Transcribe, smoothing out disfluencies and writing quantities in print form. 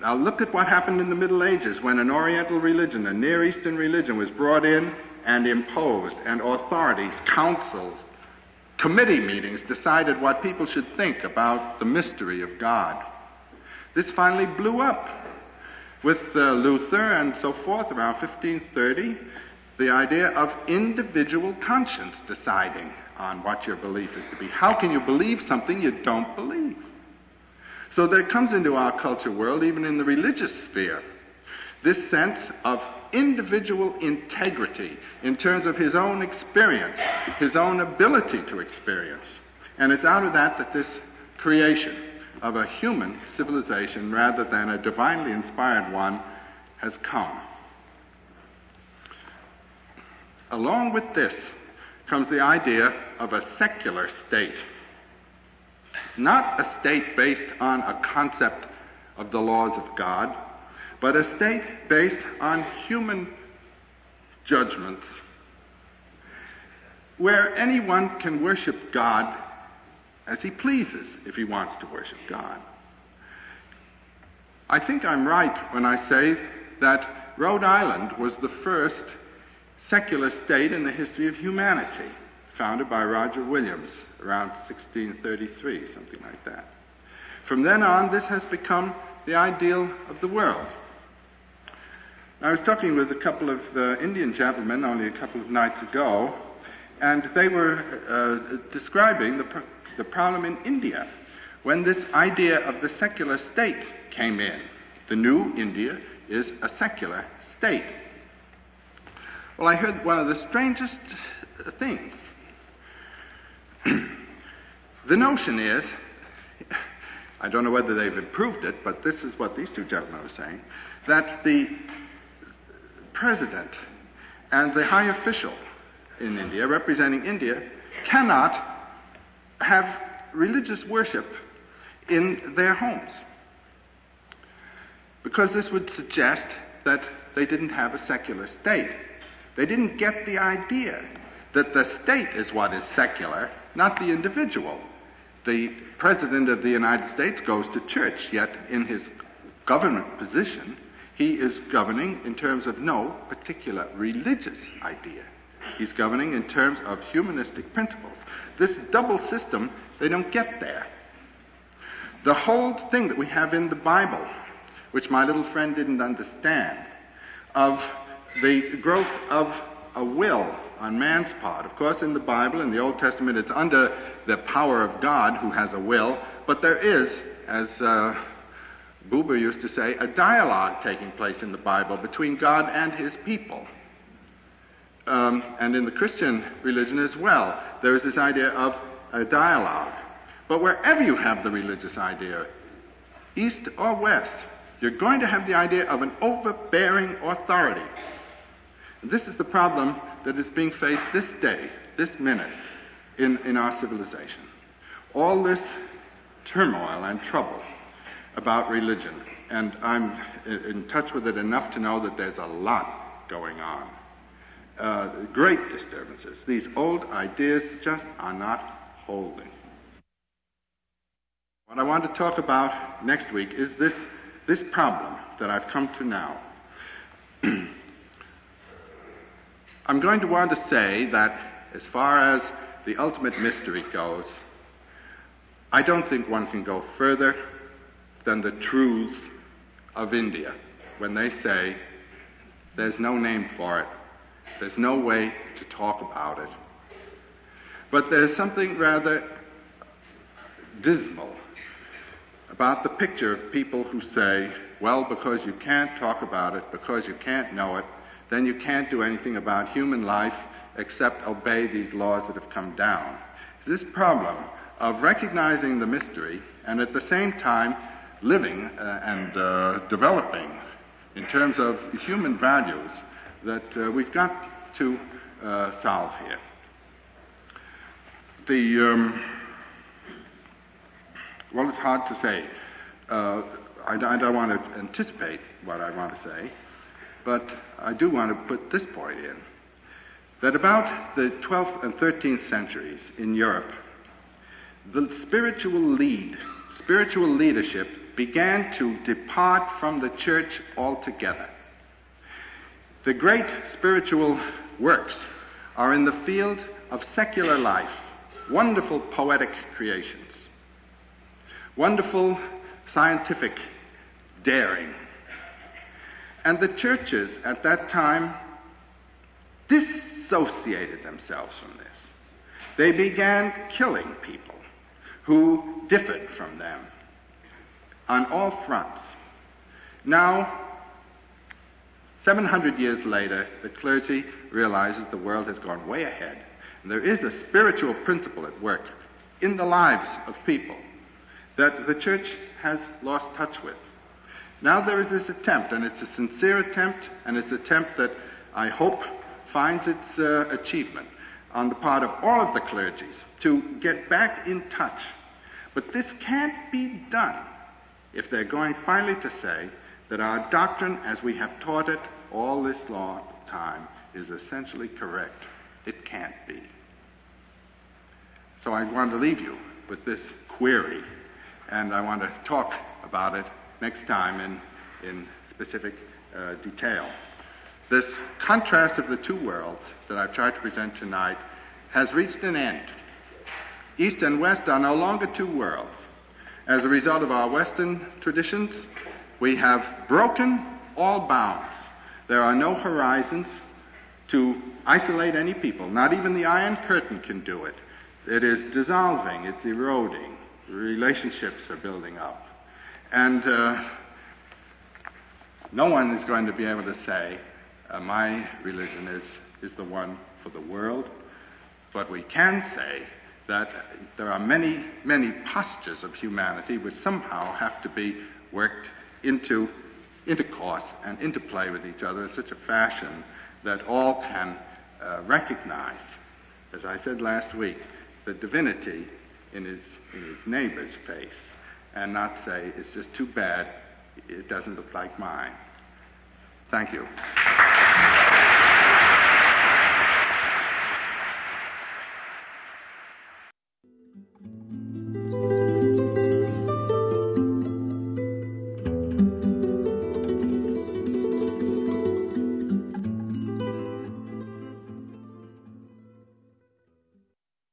Now look at what happened in the Middle Ages when an Oriental religion, a Near Eastern religion, was brought in and imposed, and authorities, councils, committee meetings decided what people should think about the mystery of God. This finally blew up with Luther and so forth around 1530, the idea of individual conscience deciding on what your belief is to be. How can you believe something you don't believe? So there comes into our culture world, even in the religious sphere, this sense of individual integrity in terms of his own experience, his own ability to experience. And it's out of that this creation of a human civilization rather than a divinely inspired one has come. Along with this comes the idea of a secular state. Not a state based on a concept of the laws of God, but a state based on human judgments, where anyone can worship God as he pleases if he wants to worship God. I think I'm right when I say that Rhode Island was the first secular state in the history of humanity, founded by Roger Williams around 1633, something like that. From then on, this has become the ideal of the world. I was talking with a couple of Indian gentlemen only a couple of nights ago, and they were describing the problem in India when this idea of the secular state came in. The new India is a secular state. Well, I heard one of the strangest things. The notion is, I don't know whether they've improved it, but this is what these two gentlemen are saying, that the president and the high official in India, representing India, cannot have religious worship in their homes, because this would suggest that they didn't have a secular state. They didn't get the idea that the state is what is secular, not the individual. The President of the United States goes to church, yet in his government position, he is governing in terms of no particular religious idea. He's governing in terms of humanistic principles. This double system, they don't get there. The whole thing that we have in the Bible, which my little friend didn't understand, of the growth of a will on man's part. Of course, in the Bible, in the Old Testament, it's under the power of God who has a will, but there is, as Buber used to say, a dialogue taking place in the Bible between God and his people. And in the Christian religion as well, there is this idea of a dialogue. But wherever you have the religious idea, east or west, you're going to have the idea of an overbearing authority. This is the problem that is being faced this day, this minute, in our civilization. All this turmoil and trouble about religion, and I'm in touch with it enough to know that there's a lot going on. Great disturbances. These old ideas just are not holding. What I want to talk about next week is this problem that I've come to now. I'm going to want to say that as far as the ultimate mystery goes, I don't think one can go further than the truths of India when they say there's no name for it, there's no way to talk about it. But there's something rather dismal about the picture of people who say, well, because you can't talk about it, because you can't know it, then you can't do anything about human life except obey these laws that have come down. This problem of recognizing the mystery and at the same time living and developing in terms of human values that we've got to solve here. Well, it's hard to say. I don't want to anticipate what I want to say, but I do want to put this point in, that about the 12th and 13th centuries in Europe, the spiritual leadership began to depart from the church altogether. The great spiritual works are in the field of secular life, wonderful poetic creations, wonderful scientific daring. And the churches at that time dissociated themselves from this. They began killing people who differed from them on all fronts. Now, 700 years later, the clergy realizes the world has gone way ahead. And there is a spiritual principle at work in the lives of people that the church has lost touch with. Now there is this attempt, and it's a sincere attempt, and it's an attempt that I hope finds its achievement on the part of all of the clergies to get back in touch. But this can't be done if they're going finally to say that our doctrine, as we have taught it all this long time, is essentially correct. It can't be. So I want to leave you with this query, and I want to talk about it next time in specific detail. This contrast of the two worlds that I've tried to present tonight has reached an end. East and West are no longer two worlds. As a result of our Western traditions, we have broken all bounds. There are no horizons to isolate any people. Not even the Iron Curtain can do it. It is dissolving, it's eroding. Relationships are building up. And no one is going to be able to say, my religion is the one for the world. But we can say that there are many, many postures of humanity which somehow have to be worked into intercourse and interplay with each other in such a fashion that all can recognize, as I said last week, the divinity in his neighbor's face, and not say, it's just too bad it doesn't look like mine. Thank you.